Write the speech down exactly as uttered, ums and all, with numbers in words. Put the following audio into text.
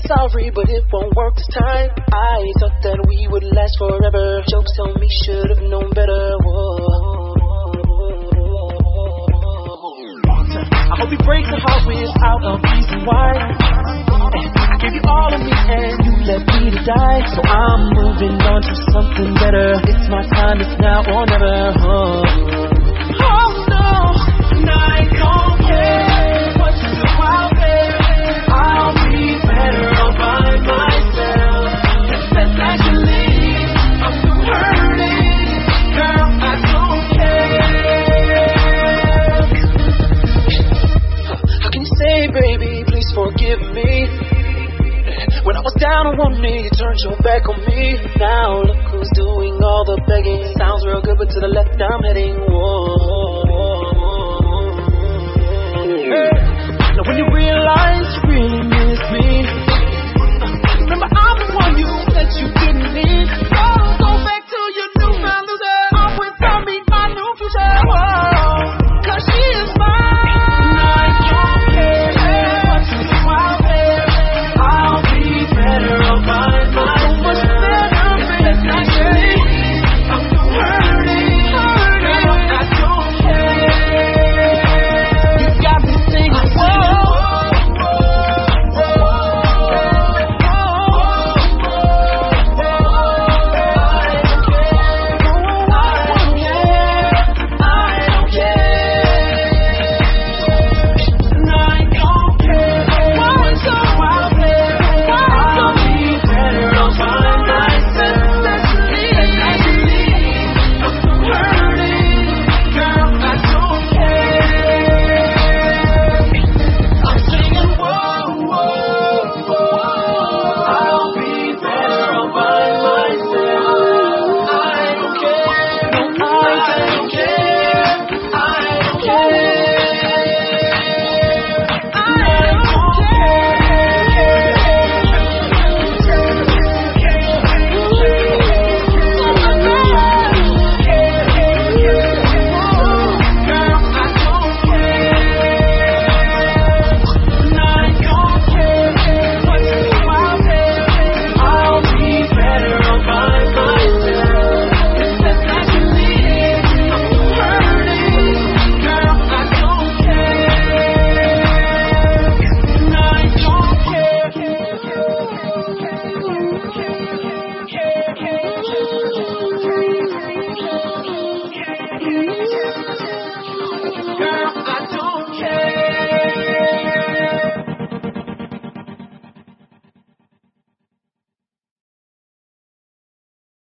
sorry, but it won't work this time. I thought that we would last forever. Jokes tell me should've known better. Whoa. I hope you break the heart without a reason why. I gave you all of me and you left me to die. So I'm moving on to something better. It's my time, it's now or never. Oh, oh no, and I don't care what you do out there. I'll be better all by myself. It's best that you leave. I'm still hurting, girl, I don't care. How can you say, baby, please forgive me? When I was down on one knee, you turned your back on me. Now look who's doing all the begging. Sounds real good, but to the left I'm heading. Whoa.